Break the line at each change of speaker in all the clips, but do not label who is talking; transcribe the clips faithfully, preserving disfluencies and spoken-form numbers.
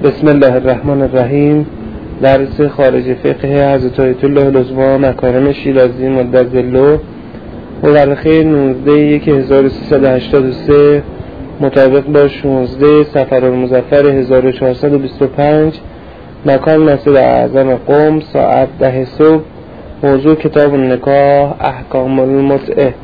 بسم الله الرحمن الرحیم. درس خارج فقه حضرت آیت الله العظمی مکارم شیرازی مدظله مورخه نوزده یک هزار و سیصد و هشتاد و سه مطابق با شانزده صفرالمظفر هزار و چهارصد و بیست و پنج، مکان مسجد اعظم قم، ساعت ده صبح. موضوع کتاب النکاح، احکام المتعه.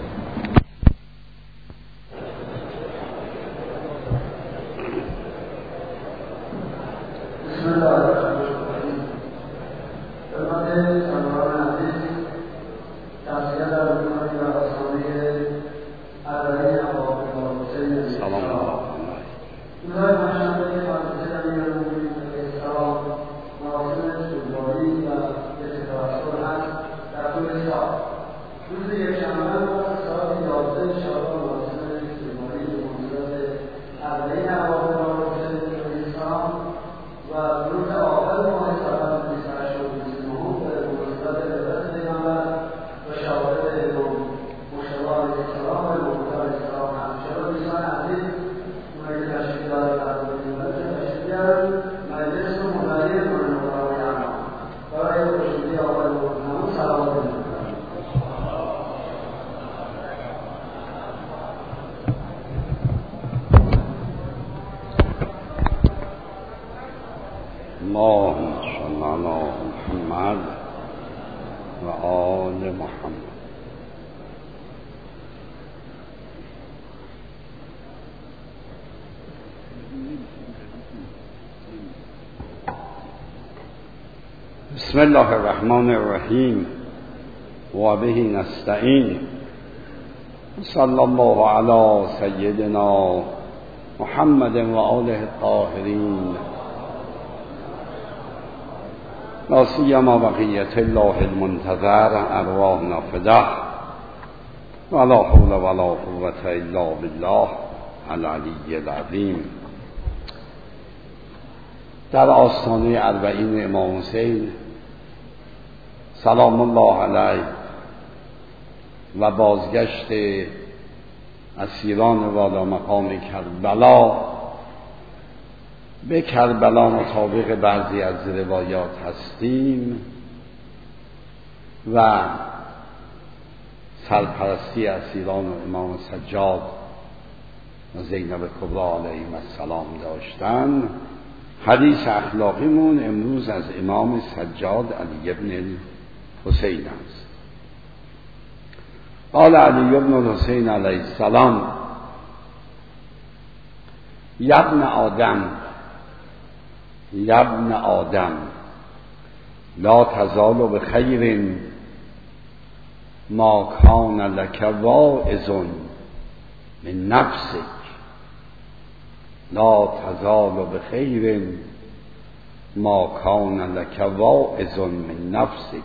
بسم الله الرحمن الرحیم و به نستعین. صلی الله علی سیدنا محمد و آله الطاهرین، لا سیما بقیت الله المنتظر ارواحنا فداه ولا حول ولا قوة الا بالله العلی العظیم. در آستانه اربعین امام حسین سلام الله علیه و بازگشت اسیران والا مقام کربلا به کربلا مطابق بعضی از روایات هستیم و سرپرستی اسیران و امام سجاد و زینب کبری علیهم السلام داشتن. حدیث اخلاقیمون امروز از امام سجاد علی ابن حسین است. قال علی ابن حسین علیه السلام: یبن آدم یبن آدم لا تزال بخیر ما کان لک واعظ من نفسک لا تزال بخیر ما کان لک واعظ من نفسک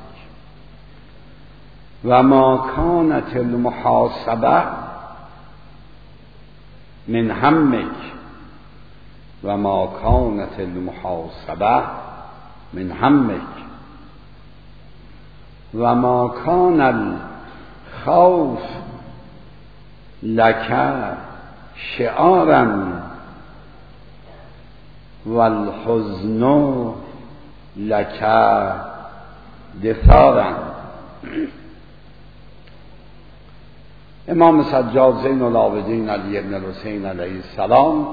و ما کانت المحاسبه من همک و ما کانت المحاسبه من همک و ما کان الخوف لک شعارا والحزن لک دثارا. امام سجاد زین العابدین علی ابن الحسین علیه السلام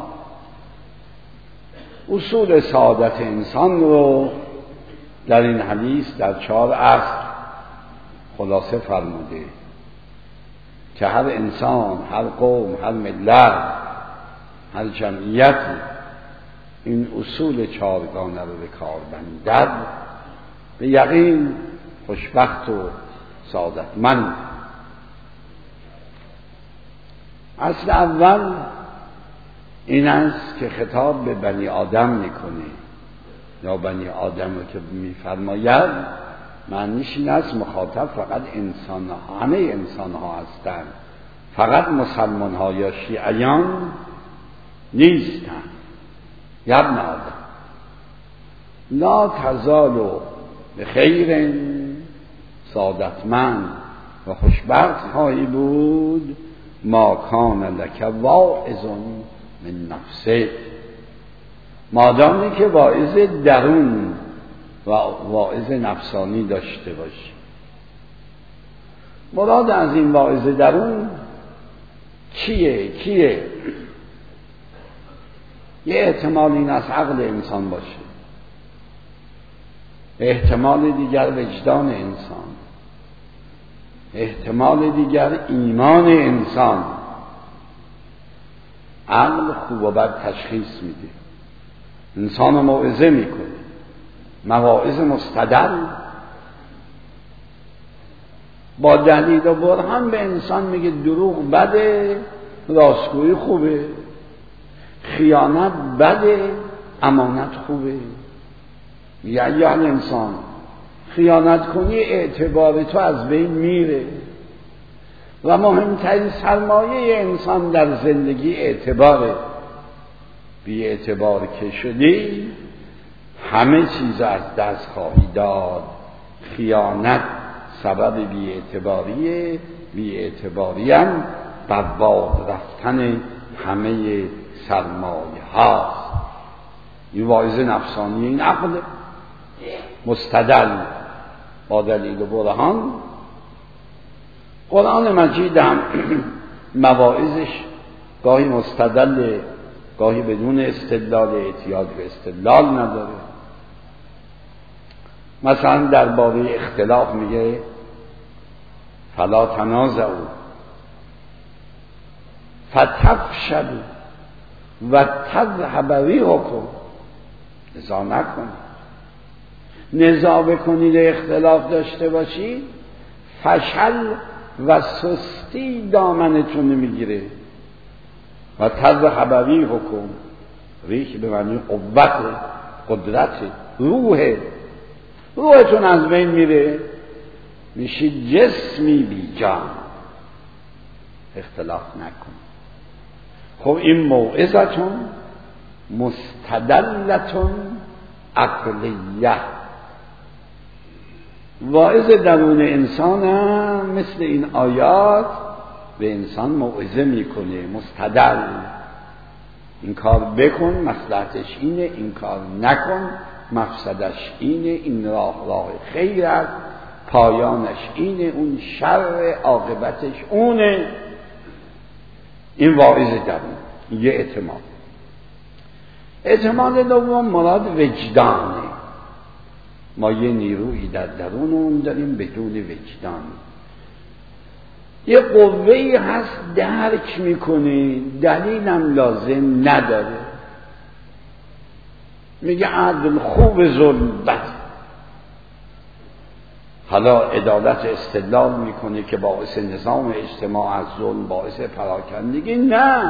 اصول سعادت انسان رو در این حدیث در چهار اصل خلاصه فرموده که هر انسان، هر قوم، هر ملت، هر جمعیت این اصول چهارگانه رو به کار بندد به یقین خوشبخت و سعادتمند. اصل اول این است که خطاب به بنی آدم میکنه یا بنی آدم رو که میفرماید معنیش این است مخاطب فقط انسان ها، همه انسان ها هستند، فقط مسلمان ها یا شیعیان نیستند. یبن آدم لا تزال بخیر سعادتمند و خوشبخت خواهی بود ما کان لک واعظ من نفسه، مادامی که واعظ درون و واعظ نفسانی داشته باشی. مراد از این واعظ درون کیه؟ کیه؟ یه احتمال این از عقل انسان باشه، احتمال دیگر وجدان انسان، احتمال دیگر ایمان انسان. عقل خوب و بد تشخیص میده، انسان رو موعظه میکنه، مواعظ مستدل با دلیل و برهان به انسان میگه دروغ بده، راستگویی خوبه، خیانت بده، امانت خوبه. یا یا انسان خیانت کنی اعتبار تو از بین میره و مهمترین سرمایه انسان در زندگی اعتباره. بی اعتبار که شدی همه چیز از دست خواهی داد. خیانت سبب بی اعتباریه، بی اعتباری هم بر باد رفتن همه سرمایه هاست. این واعظ نفسانی این عقل مستدل با دلیل و برهان. قرآن مجید هم مواعظش گاهی مستدل، گاهی بدون استدلال، احتیاج به استدلال نداره. مثلا درباره اختلاف میگه فلا تنازعوا فتفشلوا و تذهب ریحکم. نزاع نکنید، نزاع بکنید، اختلاف داشته باشید، فشل و سستی دامنتون میگیره. و تذهب ریحکم، ریح به معنی قوت، قدرت، روح، روحتون از بین میره، میشید جسمی بی جان. اختلاف نکن. خب این موعظتون مستدلتون عقلیه. واعظ درون انسان هم مثل این آیات به انسان موعظه میکنه، مستدل. این کار بکن مصلحتش اینه، این کار نکن مفسدش اینه، این راه راه خیر است، پایانش اینه، اون شر عاقبتش اونه. این واعظ درون. یه اعتماد. اعتماد دوم مراد وجدانه. ما یه نیرویی در درونمون داریم بدون وجدان. یه قوه‌ای هست درک میکنه، دلیلم لازم نداره. میگه عدل خوب، ظلم بد. حالا عدالت استدلال میکنه که باعث نظام اجتماع از ظلم باعث پراکندگی. نه،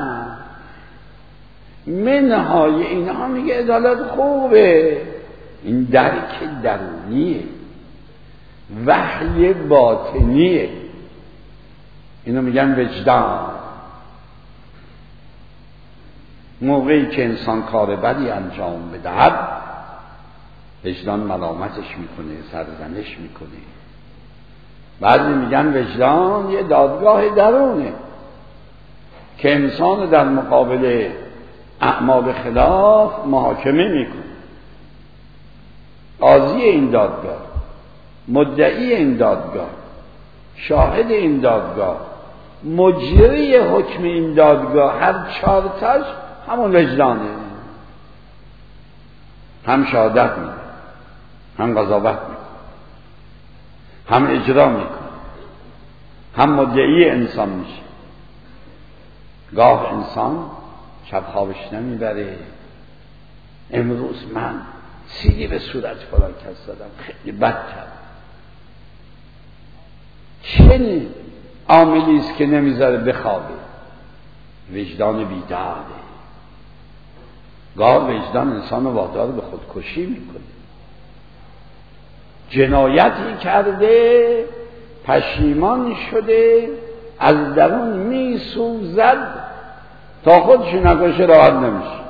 منهای اینها میگه عدالت خوبه. این درک درونیه، وحی باطنیه. اینو میگن وجدان. موقعی که انسان کار بدی انجام بدهد وجدان ملامتش میکنه، سرزنش میکنه. بعضی میگن وجدان یه دادگاه درونه که انسان در مقابل اعمال خلاف محاکمه میکنه. قاضی این دادگاه، مدعی این دادگاه، شاهد این دادگاه، مجری حکم این دادگاه، هر چهار تاش همون وجدانه. هم شهادت میده، هم قضاوت میکنه، هم اجرا میکنه، هم مدعی انسان میشه. گاه انسان شب خوابش نمیبره. امروز من سیلی به صورت فلان کس زدم، خیلی بد کرد. چه عاملی است که نمیذاره بخوابه؟ وجدان بیداره. گاه وجدان انسان رو وادار به خودکشی میکنه. جنایتی کرده، پشیمان شده، از درون میسوزد، تا خودش نکشه راحت نمیشه.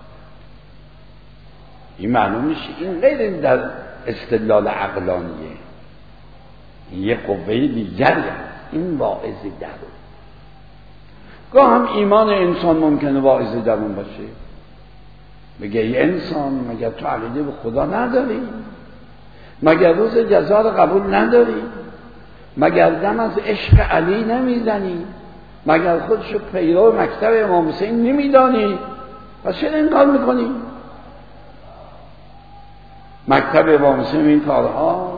این معلوم میشه این غیر در استدلال عقلانیه، یه قوه دیگری هست. این واعظ درون. گاه هم ایمان انسان ممکنه واعظ درون باشه. بگه ای انسان مگر تو عقیده به خدا نداری؟ مگر روز جزا رو قبول نداری؟ مگر دم از عشق علی نمیزنی؟ مگر خودشو پیرو مکتب امام حسین نمیدانی؟ پس چرا این کار میکنی؟ مکتب امام حسین این کارها،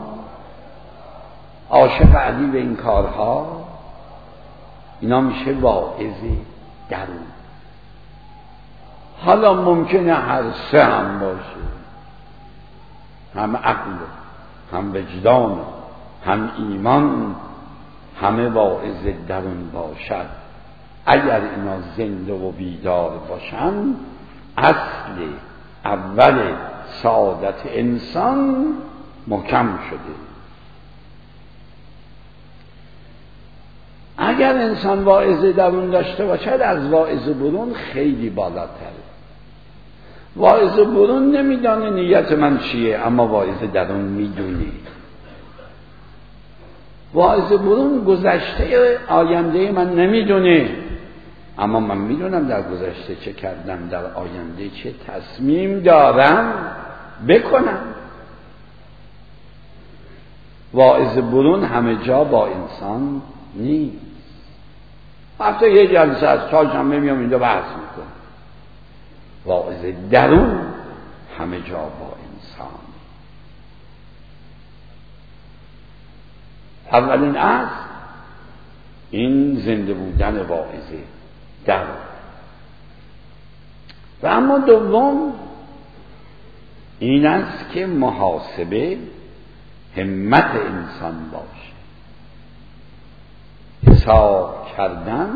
عاشق علی به این کارها، اینا میشه واعظ درون. حالا ممکنه هر سه هم باشه، هم عقل، هم وجدان، هم ایمان، همه واعظ درون باشد. اگر اینا زنده و بیدار باشن، اصل اول سعادت انسان محکم شده. اگر انسان واعظ درون داشته باشد، از واعظ برون خیلی بالاتره. واعظ برون نمیدانه نیت من چیه، اما واعظ درون میدونه. واعظ برون گذشته آینده من نمیدونه، اما من میدونم در گذشته چه کردم، در آینده چه تصمیم دارم بکنم. واعظ برون همه جا با انسان نیست. هفته یه جلسه از چهارشنبه میام اینجا بحث میکنم. واعظ درون همه جا با انسان. اولین اصل این زنده بودن واعظ درون. و اما دوم این است که محاسبه همت انسان باشه. حساب کردن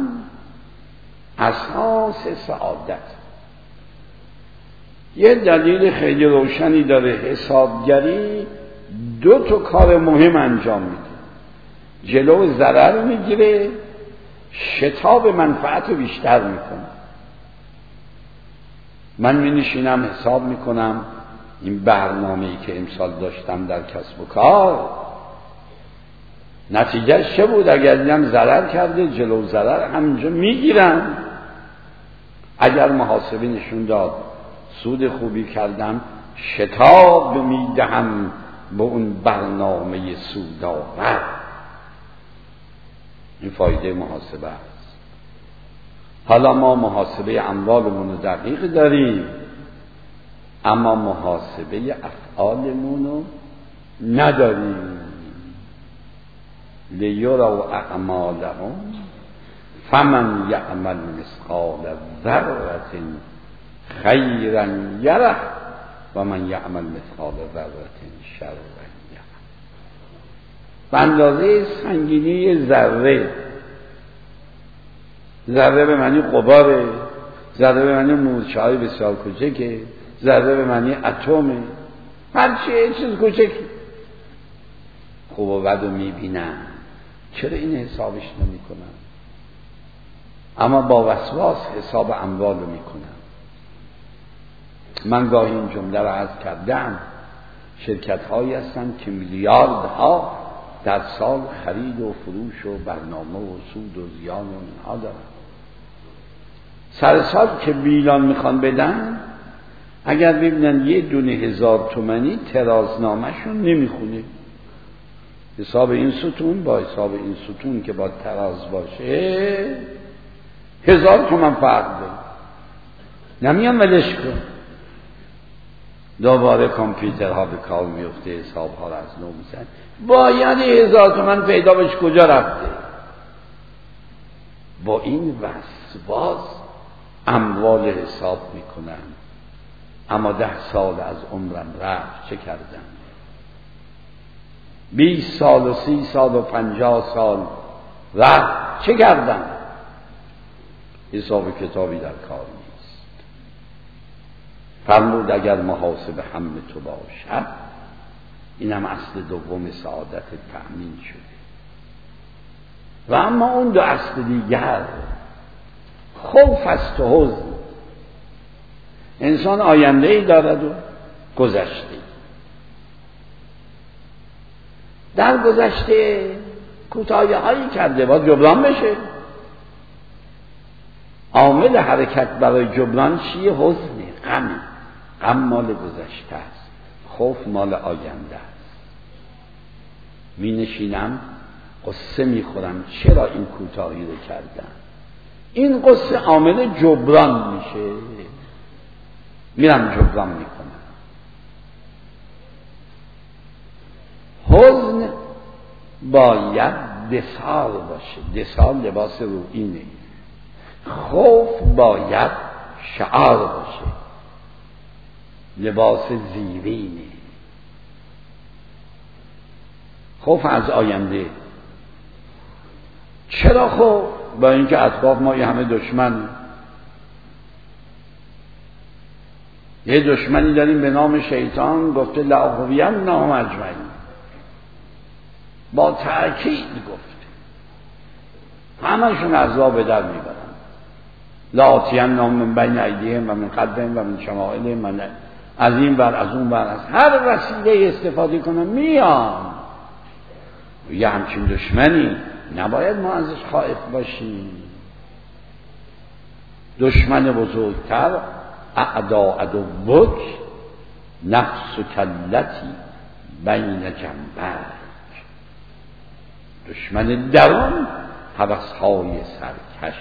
اساس سعادت. یه دلیل خیلی روشنی داره. حسابگری دو تا کار مهم انجام میده. جلو ضرر میگیره، شتاب منفعت رو بیشتر میکنه. من می نشینم حساب میکنم این برنامه‌ای که امسال داشتم در کسب و کار نتیجهش چه بود؟ اگر دیدم ضرر کرده، جلو ضرر همینجا میگیرم. اگر محاسبه نشون داد سود خوبی کردم، شتاب میدهم به اون برنامه سودآور. این فایده محاسبه است. حالا ما محاسبه اموالمون رو دقیق داریم، اما محاسبه افعالمون رو نداریم. لیروا اعمالهم فمن یعمل مثقال ذره خیرا یره و من یعمل مثقال ذره شرا یره. به اندازه سنگینی ذره. ذره به معنی غباره، ذره به معنی مورچه‌های بسیار کوچکه، ذره به معنی اتمه. هر چیه چیز کوچکی. خوب و بد رو میبینم، چرا این حسابش نمی کنم؟ اما با وسواس حساب اموال رو میکنم. من گاهی این جمله رو عرض کردم. شرکت هایی هستن که میلیاردها در سال خرید و فروش و برنامه و سود و زیان و اینها دارن. سر سال که بیلان میخوان بدن، اگر ببینن یه دونه هزار تومنی ترازنامهشون نمیخونه. حساب این ستون با حساب این ستون که با تراز باشه هزار تومن فرق داره. نمیان ولش کن. دوباره کامپیوترها به کار میفته، حسابها رو از نو میزن. باید هزار تومن پیدا بشه کجا رفته. با این وسواس اموال حساب میکنن، اما ده سال از عمرم رفت چه کردم؟ بیست سال و سی سال و پنجاه سال رفت چه کردم؟ حساب کتابی در کار نیست. فرمود اگر محاسبه هم تو باشد، این هم اصل دوم سعادت تأمین شده. و اما اون دو اصل دیگر، خوف است و حزن. انسان آینده ای دارد و گذشته. در گذشته کوتاهی هایی کرده باید جبران بشه. عامل حرکت برای جبران چیه؟ حزن، غم. غم مال گذشته است، خوف مال آینده است. می نشینم قصه می خورم چرا این کوتاهی رو کردم. این قصه عامل جبران میشه، میرم جبران میکنم. حزن باید دسال باشه، دسال لباس روئینه. خوف باید شعار باشه، لباس زیرینه. خوف از آینده. چرا خوف؟ با اینکه اطراف ما یه همه دشمن، یه دشمنی داریم به نام شیطان، گفته لأغوینهم اجمعین، با تأکید گفته همشون از راه به در میبرن. لآتینهم من بین ایدیهم و من خلفهم و من شمائلهم، من از این بر از اون بر، از هر وسیله استفاده کنم میان. یه همچین دشمنی نباید ما ازش خائف باشیم. دشمن بزرگتر اعدا عدوک نفس کلتی بین جنبک، دشمن درون هوس‌های سرکش.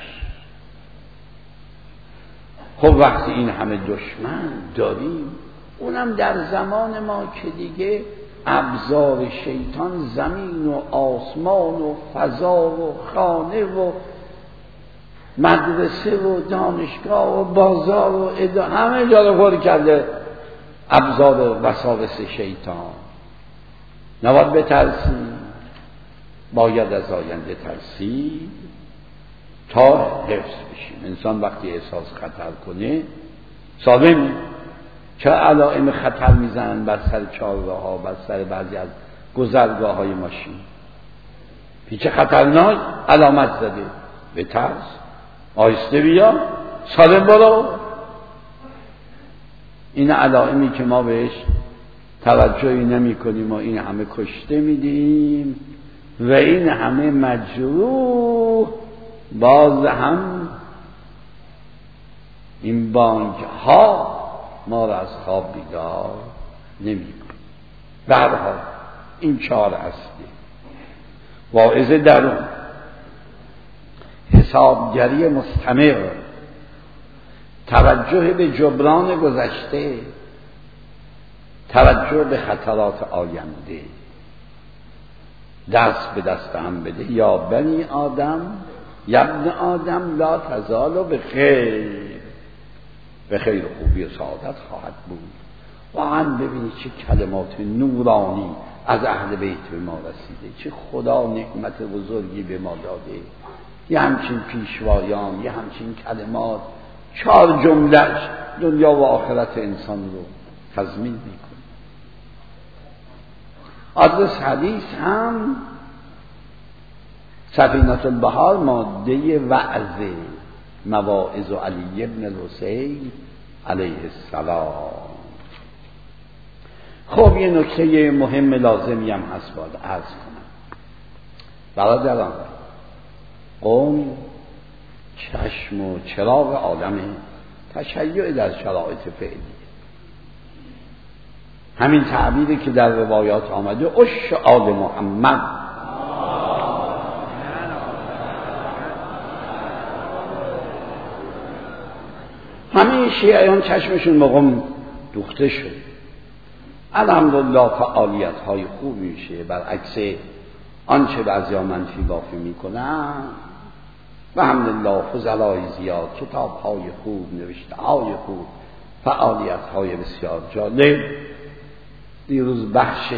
خب وقتی این همه دشمن داریم، اونم در زمان ما که دیگه ابزار شیطان زمین و آسمان و فضا و خانه و مدرسه و دانشگاه و بازار و ادا همه جا رو پر کرده، ابزار وساوس شیطان. نباید بترسیم، باید از آینده ترسید تا حفظ بشیم. انسان وقتی احساس خطر کنه سالم، چه علائم خطر میزنن بر سر چهارراه ها، بر سر بعضی از گذرگاه های ماشین. پیچ خطرناک علامت زده، به ترس، آهسته بیا، سالم برو. این علائمی که ما بهش توجهی نمی کنیم و این همه کشته میدیم و این همه مجروح، باز هم این بانک ها ما را از خواب بیدار نمی کن. برها این چهار اصلی: واعظ درون، حسابگری مستمر، توجه به جبران گذشته، توجه به خطرات آینده. دست به دست هم بده یا بنی آدم، یا ابن آدم لا تزال به خیر، به خیر و خوبی و سعادت خواهد بود. واقعا ببینید چه کلمات نورانی از اهل بیت به ما رسیده، چه خدا نعمت بزرگی به ما داده. یه همچین پیشوایان، یه همچین کلمات، چهار جمله‌اش دنیا و آخرت انسان رو تضمین میکنه. آدرس حدیث هم سفینة البحار، ماده وعظ، مواعظ علی بن الحسین علیه السلام. خب یه نکته مهم لازمی هم هست باید عرض کنم. برادران، قوم چشم و چراغ عالم تشیع در شرایط فعلی. همین تعبیری که در روایات آمده، عش آل محمد، همه شیعیان چشمشون به قوم دوخته شد. الحمدلله فعالیت های خوب میشه، برعکس آنچه بعضیا منفی بافی میکنن. و الحمدلله فضلای زیاد، کتاب های خوب، نوشته های خوب، فعالیت های بسیار جالب. دیروز بخش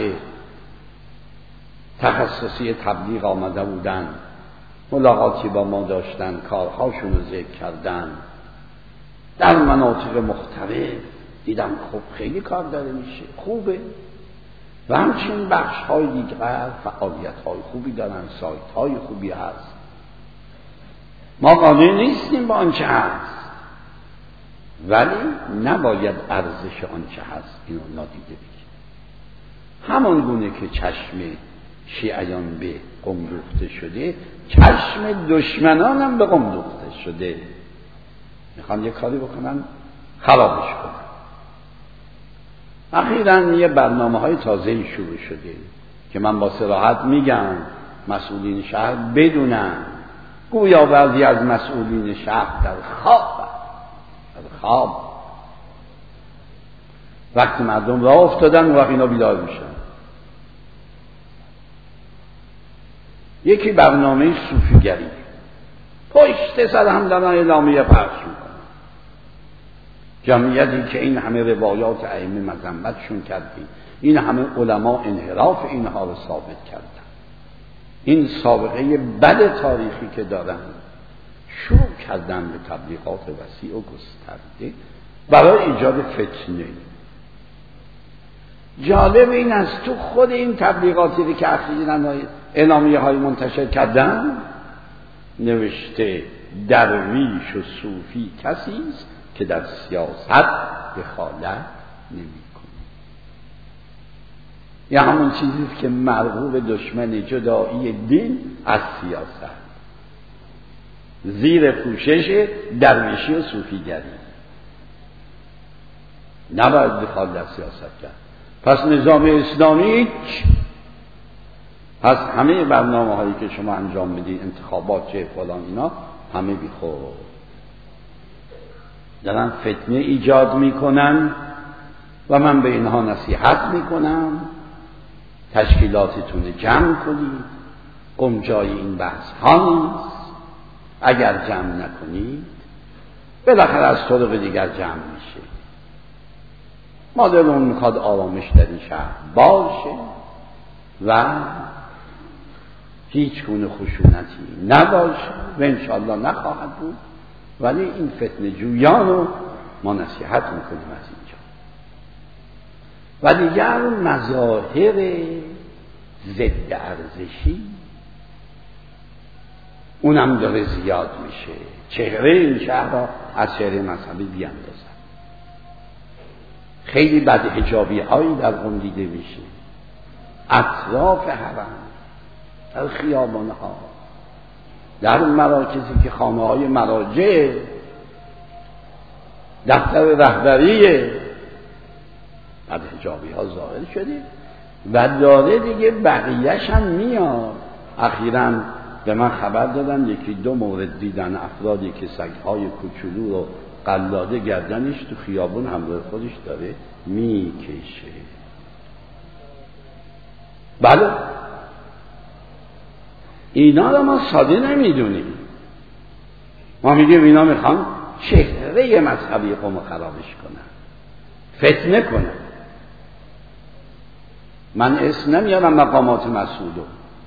تخصصی تبلیغ آمده بودن، ملاقاتی با ما داشتن، کارهاشون رو ذکر کردن در مناطق مختلف. دیدم خب خیلی کار داره میشه، خوبه. و همچنین بخش های دیگر فعالیت های خوبی دارن، سایت های خوبی هست. ما قانع نیستیم با آنچه هست، ولی نباید ارزش آنچه هست اینو نادیده بگیریم. همان گونه که چشم شیعیان به قم دوخته شده، چشم دشمنان هم به قم دوخته شده. میخوان یه کاری بکنن خرابش کنن. اخیراً یه برنامه های تازه‌ای شروع شده که من با صراحت میگم مسئولین شهر بدونن، گویا بعضی از مسئولین شهر در خواب در خواب وقتی مردم راه افتادن و وقت اینا بیدار میشن. یکی برنامه صوفیگری پشت سر هم دارن اعلامیه پخش میکنن، جمعیتی که این همه روایات ائمه مذمتشون کردیم، این همه علما انحراف اینها رو ثابت کردن، این سابقه بد تاریخی که دارن، شروع کردن به تبلیغات وسیع و گسترده برای ایجاد فتنه. جالب این است تو خود این تبلیغاتی که اخیراً اعلامیه های منتشر کردن نوشته درویش و صوفی کسی است که در سیاست دخالت نمی‌کنه. یا همون چیزی که مرغوب دشمن جدایی دین از سیاست، زیر پوشش درویشی و صوفیگری نباید دخالت در سیاست کرد. پس نظام اسلامی پس همه برنامه هایی که شما انجام میدید، انتخابات چه فلان اینا، همه بیخود دارن فتنه ایجاد میکنن و من به اینها نصیحت میکنم تشکیلاتتون جمع کنید، قمجای این بحث ها نیست. اگر جمع نکنید بالاخره از طرق دیگر جمع میشه. ما دلمون میخواد آرامش در این شهر باشه و هیچ گونه خشونتی نباشه و انشاءالله نخواهد بود، ولی این فتنه جویان رو ما نصیحت میکنیم از اینجا. و دیگر مظاهر ضد ارزشی اونم داره زیاد میشه. چهره این شهر را از چهره مذهبی بیاندازن. خیلی بد حجابی هایی در قم دیده میشه، اطراف حرم، در خیابان ها، در مراکزی که خانه های مراجع، دفتر رهبریه، بد حجابی ها ظاهر شده و داره دیگه بقیهش هم میاد. اخیراً به من خبر دادن یکی دو مورد دیدن افرادی که سگ‌های کوچولو رو قلاده گردنش تو خیابون همراه خودش داره میکشه. بله اینا رو ما ساده نمیدونیم. ما میگیم اینا میخوان چهره مذهبی قوم خرابش کنن، فتنه کنن. من اسم نمیارم مقامات مسئولو،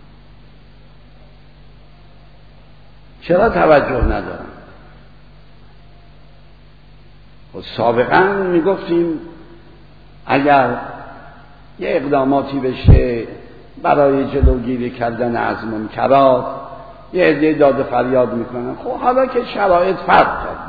چرا توجه ندارم؟ سابقا میگفتیم اگر یه اقداماتی بشه برای جلوگیری کردن از منکرات، یه عده داد فریاد میکنن. خب حالا که شرایط فرق کرده،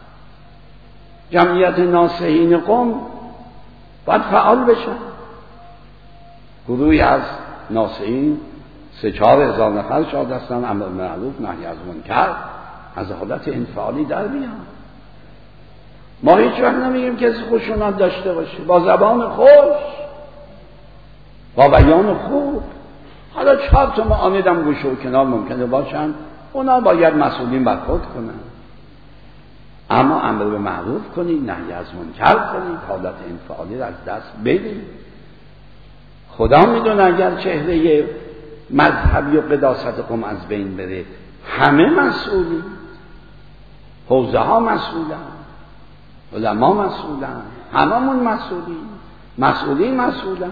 جمعیت ناصحین قوم باید فعال بشن. گروهی از ناصحین سه چهار هزار نفر شاید هستن، امر معروف نهی از منکر، از حالت انفعالی در بیان. ما هیچ وقت نمیگیم کسی خشونت داشته باشه، با زبان خوش، با بیان خوب. حالا چهار تا معاندم گوشه و کنار ممکنه باشن، اونا باید مسئولین برخورد کنن، اما امر به معروف کنید، نهی از منکر کنید، حالت انفعالی را از دست بدید. خدا میدونه اگر چهره مذهبی و قداست قوم از بین بره، همه مسئولین، حوزه ها مسئولن، علما مسئولن، هممون مسئولین، مسئولین مسئولن.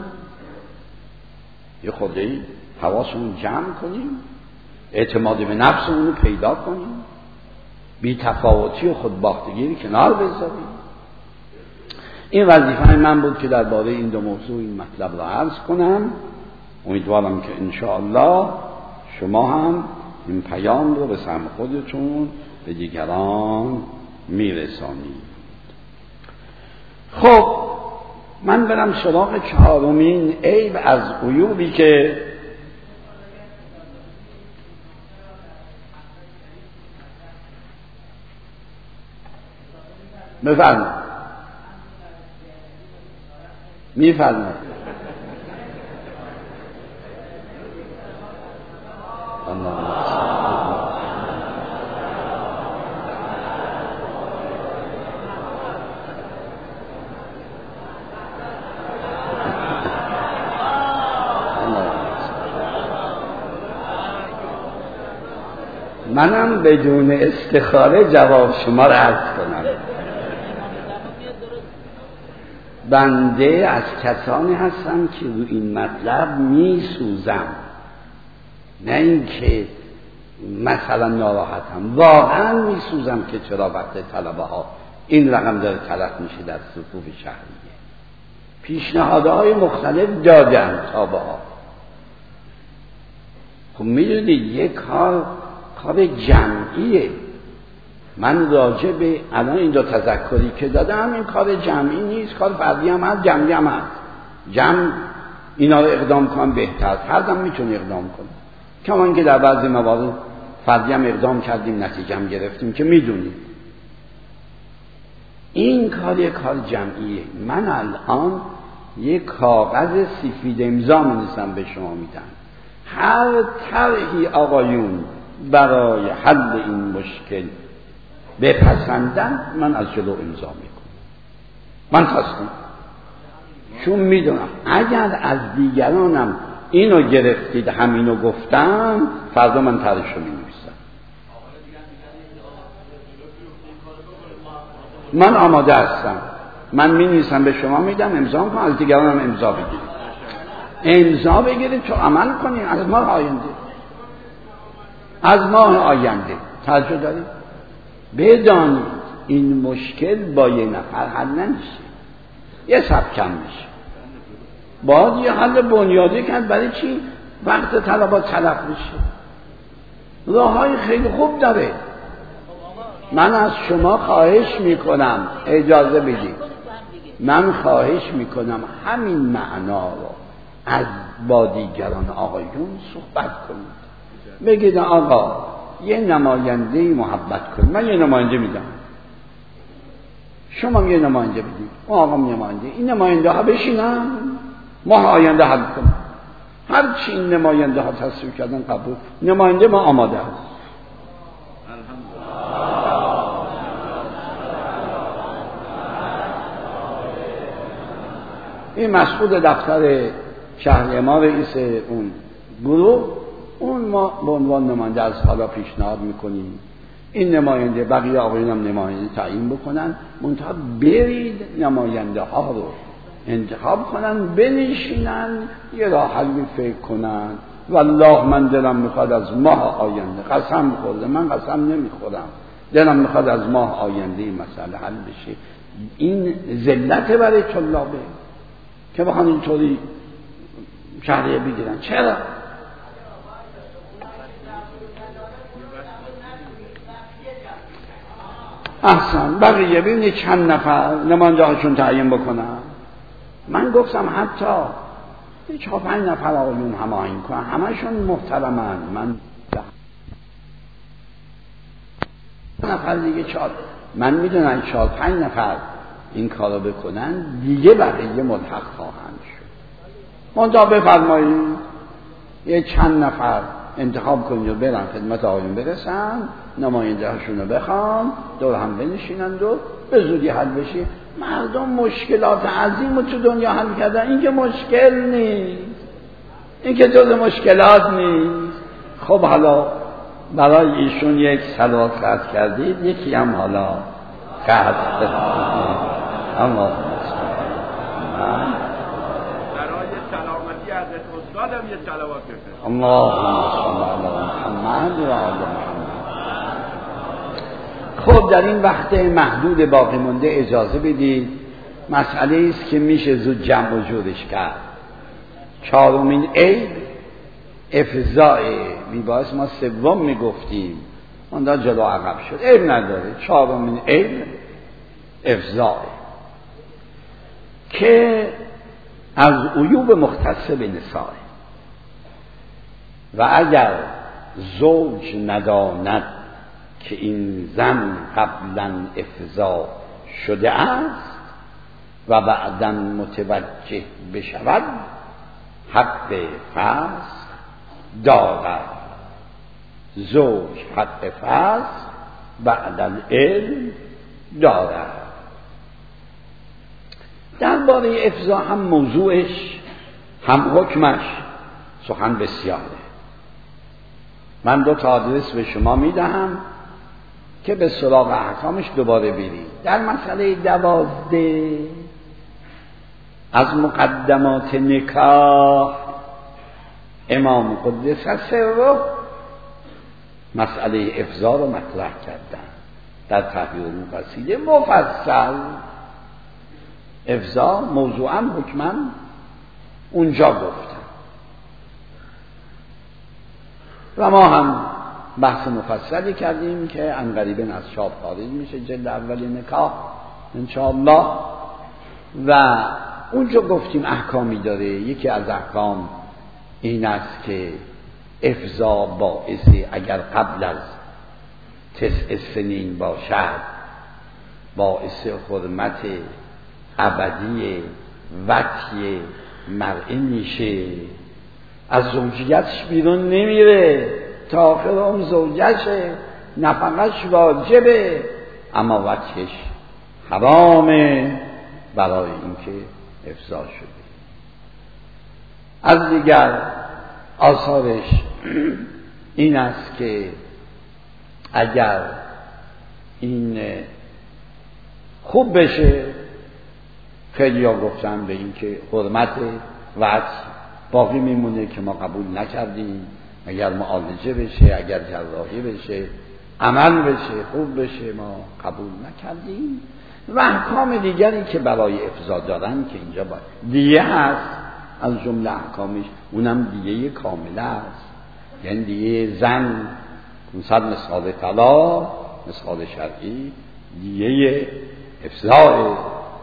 یه خودی حواسمون جمع کنیم، اعتماد به نفسمون رو پیدا کنیم، بی تفاوتی و خودباختگی کنار بذاریم. این وظیفه من بود که درباره این دو موضوع این مطلب را عرض کنم. امیدوارم که انشاءالله شما هم این پیام رو به سهم خودتون به دیگران میرسانید. خب من برم سراغ چهارمین عیب از عیوبی که بفرمایید. میفرمایید. منم بدون استخاره جواب شما را عرض کنم. بنده از کسانی هستم که رو این مطلب می سوزم، نه اینکه مثلا ناراحتم، واقعا می سوزم که چرا وقت طلبه ها این رقم داره تلف میشه در صفوف شهریه. پیشنهادهای مختلف دادم تا به ها. خب میدونید یک کار کار جمعیه. من راجع به الان این دو تذکری که دادم این کار جمعی نیست، کار فردی هم هست، جمعی هم هست. جمع اینا رو اقدام کنم بهتر، فردم میتونه اقدام کنه، کمان که در بعضی موارد فردی هم اقدام کردیم نتیجه هم گرفتیم که میدونید. این کار یک کار جمعیه. من الان یک کاغذ سفید امضا می‌نویسم به شما میدم، هر طرحی آقایون برای حل این مشکل بپسندن من از جلو امضا میکنم. من تصمیم، چون میدونم اگر از دیگرانم اینو گرفتید همینو گفتم فردا من طرحشو مینویسم. من آماده هستم، من مینویسم به شما میدم امضا کنم، از دیگرانم امضا بگیرید، امضا بگیرید تو عمل کنید. از ماه آینده از ماه آینده توجه دارید، بدانید این مشکل با یه نفر حل نمیشه، یه سب کم میشه، باید یه حل بنیادی کرد. برای چی وقت طلبات تلف میشه؟ راه های خیلی خوب داره. من از شما خواهش میکنم، اجازه بدید، من خواهش میکنم همین معنا رو از با دیگران آقایون صحبت کنید. بگید آقا یه نماینده محبت کنید، من یه نماینده میدم، شما یه نماینده بدید، اون آقا نماینده، این نماینده ها بشینن ماه آینده حل کنم. هر چی این نماینده ها تصویب کردن قبول، نماینده ما آماده هست. این مسئول دفتر شهر ما رئیس اون گروه، اون ما به عنوان نماینده از حالا پیشنهاد میکنیم این نماینده، بقیه آقایون هم نماینده تعیین بکنن، منتها برید نماینده ها رو انتخاب کنن، بنشینن یه راه حلی فکر کنن. والله من دلم میخواد از ماه آینده، قسم خورده من قسم نمیخورم، دلم میخواد از ماه آینده این مسئله حل بشه. این ذلت برای طلابه که بخوان اینطوری شهریه بگیرن. چرا؟ احسن بقیه ببینید چند نفر نماینده هاشون تعیین بکنن. من گفتم حتی چهار پنج نفر آقایون هماهنگ کنن، همشون محترمن، من نفر دیگه چهار، من میدونم چهار پنج نفر این کارو بکنن دیگه بقیه ملحق خواهند شد. منتها بفرمایید یه چند نفر انتخاب کنید و برن خدمت آقایون برسن، نماینده هاشون رو بخوان دور هم بنشینند و به زودی حل بشه. مردم مشکلات عظیم رو تو دنیا حل کردن، این که مشکل نیست، این که جز مشکلات نیست. خب حالا برای ایشون یک صلوات خرج کردید، یکی هم حالا خرج اما
برای سلامتی حضرت استادم یه صلوات بفرست.
اللهم صل علی محمد و آل محمد. خب در این وقت محدود باقی مونده اجازه بدید مسئله است که میشه زود جمع و جورش کرد. چهارمین عیب افضاء، میباید ما سوم میگفتیم اون دا جلو عقب شد، عیب نداره. چهارمین عیب افضاء که از عیوب مختص به نساء و اگر زوج نداند که این زن قبلا افضا شده است و بعداً متوجه بشود حق فسخ دارد. زوج حق فسخ بعد العلم دارد. درباره افضا هم موضوعش هم حکمش سخن بسیاره. من دو تا آدرس به شما میدهم که به سراغ احکامش دوباره برید. در مسئله دوازده از مقدمات نکاح امام قدس سره مسئله افضا رو مطرح کردن در تحریر المقصیده مفصل. افضا موضوعا حکما اونجا گفتن و ما هم بحث مفصلی کردیم که عنقریباً از چاپ خارج میشه، جلد اول نکاح انشاءالله. و اونجا گفتیم احکامی داره. یکی از احکام این است که افضا باعث اگر قبل از تسع سنین باشد باعث حرمت ابدی وطی مرئی میشه، از زوجیتش بیرون نمیره تا آخر اون زوجشه، نفقش واجبه اما وطیش حرامه برای اینکه افضا شده. از دیگر آثارش این است که اگر این خوب بشه، خیلی ها گفتن به این که حرمت وطی باقی میمونه که ما قبول نکردیم، اگر معالجه بشه، اگر جراحی بشه، عمل بشه، خوب بشه، ما قبول نکردیم. و احکام دیگری که برای افضا دارن که اینجا باید دیه هست، از جمله احکامش اونم دیه کامله است، یعنی دیه زن پانصد مثال طلا مثال شرعی دیه افضا.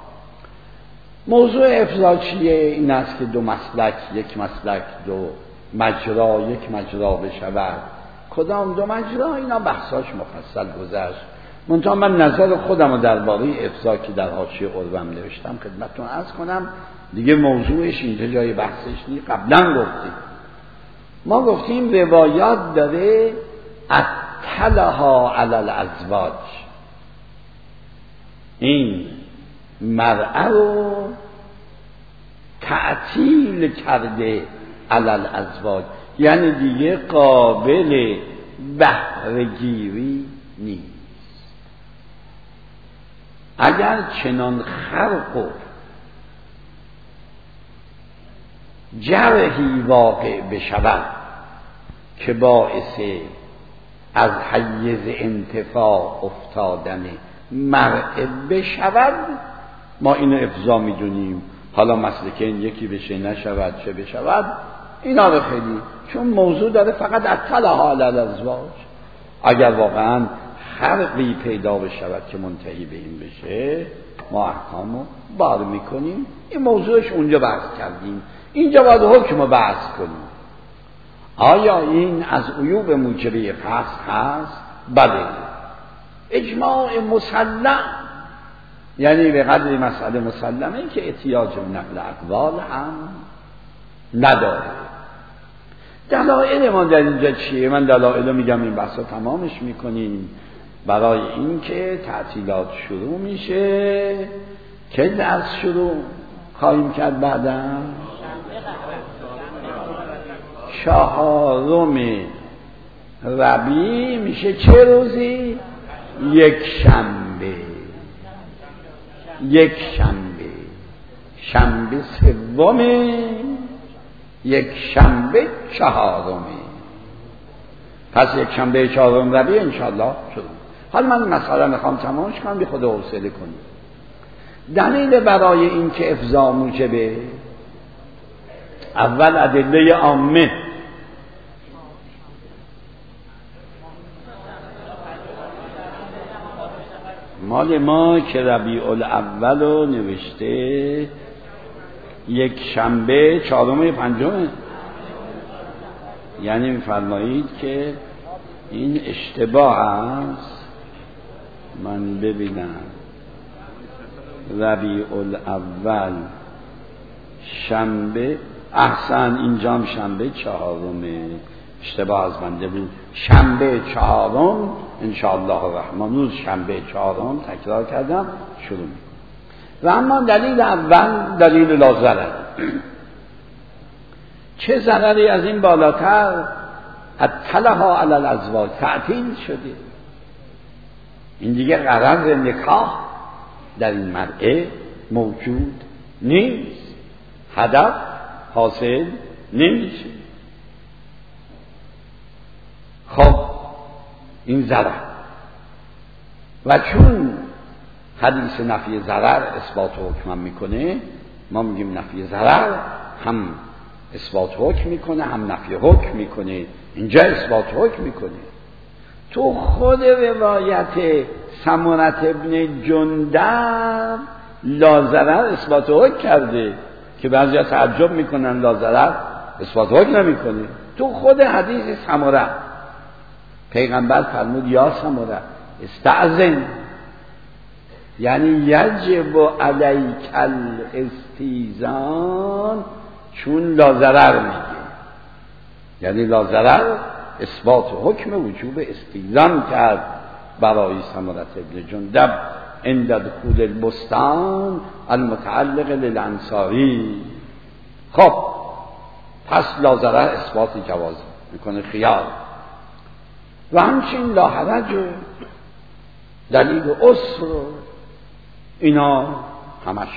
موضوع افضا چیه؟ این است که دو مسلک، یک مسلک دو مجرا، یک مجرا بشود. کدام دو مجرا؟ اینا بحثاش مفصل گذشت. منتها من نظر خودم رو درباره افضا که در حاشیه قربم نوشتم خدمتتون عرض کنم. دیگه موضوعش اینجا جای بحثش نیست. قبلا گفتیم ما گفتیم روایات داره اطلها علی الازواج، این مرأة رو تعطیل کرده علی الازواج، یعنی دیگه قابل بهره‌گیری نیست. اگر چنان خرق و جرحی واقع بشود که باعث از حیز انتفاع افتادن مرء بشود، ما اینو افضا میدونیم. حالا مسئله که این یکی بشه نشود چه بشود اینا رو خیلی، چون موضوع داره فقط اطلعها علی الازواج. اگر واقعا خرقی پیدا بشود که منتهی به این بشه، ما احکامو بار میکنیم. این موضوعش اونجا بحث کردیم، اینجا باید حکم رو بحث کنیم. آیا این از عیوب موجبه فسخ هست؟ بله. اجماع مسلم، یعنی به قدر مسئله مسلمه که احتیاج به نقل اقوال هم نداره. دلائل ما در اینجا چیه؟ من دلائل میگم این بحثا تمامش میکنیم برای اینکه تعطیلات شروع میشه. که درس شروع خواهیم کرد بعدا چهارم ربیع میشه چه روزی؟ یک شنبه. یک شنبه شنبه سومه، یک شنبه چهارمه. پس یک شنبه چهارم ربیع انشاءالله شروع. حالا من مسئله میخوام تمامش کنم، بی خود حوصله کنیم. دلیل برای این که افضا موجبه، اول ادله عامه. مال ما که ربیع الاول رو نوشته یک شنبه چهارم پنجمه، یعنی میفرمایید که این اشتباه است. من ببینم ربیع الاول شنبه، احسن اینجام شنبه چهارمه، اشتباه از بنده بود، شنبه چهارم انشاءالله الرحمن، روز شنبه چهارم تکرار کردم شروع میکنم. و اما دلیل اول دلیل لا ضرر. چه ضرری از این بالاتر؟ اطلها علی الازواج، تعطیل شده، این دیگه قرار نکاح در این مرء موجود نیست، هدف حاصل نمیشه. خب این ضرر، و چون حدیث نفی ضرر اثبات حکم میکنه، ما میگیم نفی ضرر هم اثبات حکم میکنه هم نفی حکم میکنه. اینجا اثبات حکم میکنه. تو خود روایت سمرة ابن جندب لا ضرر اثبات حکم کرده که بعضیا تعجب میکنن لا ضرر اثبات حکم نمیکنه. تو خود حدیث سمرة پیغمبر فرمود یا سمرة استأذن، یعنی یجب علیک الاستیزان، چون لا ضرر میگه، یعنی لا ضرر اثبات حکم وجوب استیزان کرد برای سمرة ابن جندب عند دخول البستان المتعلق للانصاری. خب پس لا ضرر اثبات جواز میکنه خیال. و همچنین لا حرج، دلیل عسر، اینا همش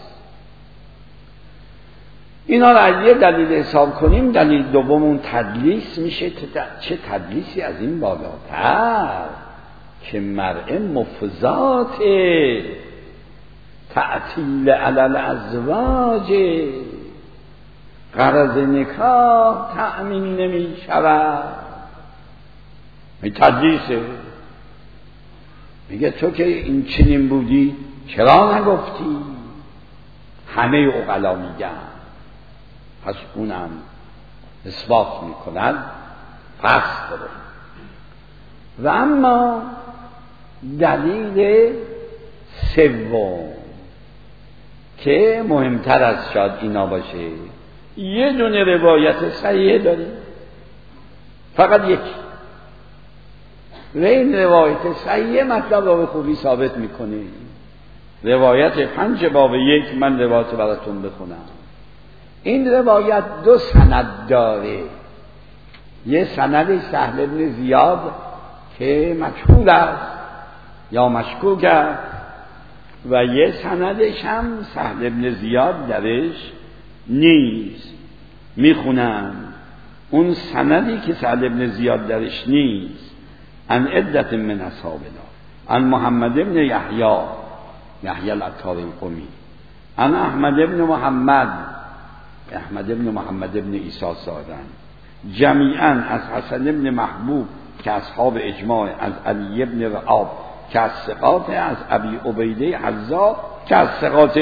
اینا را از یه دلیل حساب کنیم. دلیل دومون تدلیس میشه. چه تدلیسی از این بالاتر که مرء مفضات تعطیل علی الازواج، غرض نکاح تأمین نمی شود. این تدلیسه. میگه تو که این چنین بودی چرا نگفتی؟ همه عقلا میگن. پس اونم اثبات میکنن پس داره. و اما دلیل سوم که مهمتر از شاید اینا باشه، یه دونه روایت صحیح داریم، فقط یک، و این روایت صحیح مطلب را به خوبی ثابت میکنه. روایت پنج باب یک، من روایت براتون بخونم. این روایت دو سند داره. یه سند سهل بن زیاد که مجهول است یا مشکوک است، و یه سندش هم سهل بن زیاد درش نیست. میخونم اون سندی که سهل بن زیاد درش نیست، عن عدت من اصحابنا، عن محمد بن یحیی یحیی العطار القمی، عن احمد بن محمد احمد بن محمد بن عیسی سادن، جمیعا از حسن بن محبوب که اصحاب اجماع، از علی بن رعاب که از ثقات، از ابی عبیده حذا که از ثقات.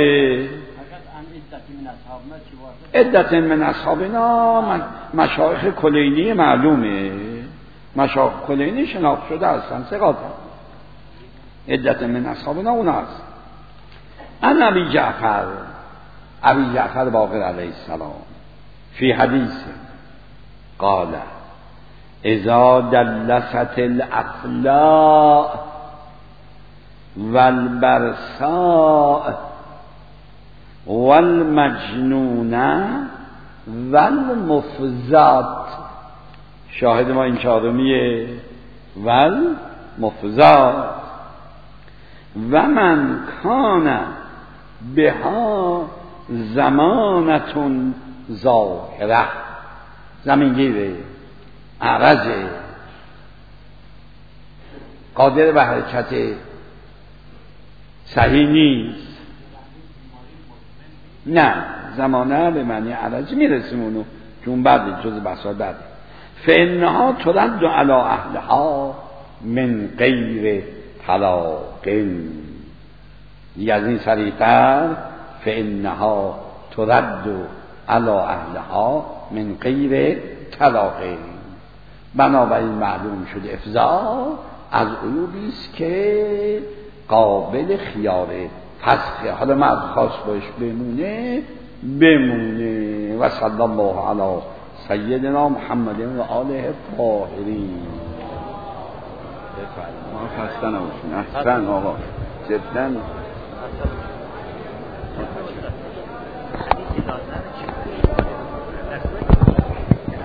عدت من اصحابنا مشایخ کلینی معلومه، مشایخ کلینی شناخت شده هستن، ثقات. عدت من اصحابنا اون هست. ان ابی جعفر ابی جعفر باقر علیه السلام فی حدیث قال اذا دلست الاخلاء والبرساء والمجنون والمفزات، شاهد ما این چهارمیه، والمفزات، و من کان بها زمانتون ظاهره، زمینگیره، عرضه، قادر به حرکت صحیح نیست. نه، زمانه به معنی عرض میرسیم اونو چون بعد جز بحثا بعد. فانها ترد علی اهلها من غیر طلاق، دیگه از این سریعتر، فانها ترد علی اهلها من غیر طلاق. بنابراین معلوم شد افضا از عیوبی است که قابل خیار پس حالا مرد خاص باش بمونه بمونه. و صلی الله علی سیدنا محمد و آله الطاهرین.
ما خسته نباشین. احسن آقا جدا.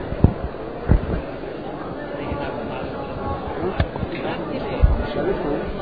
شریف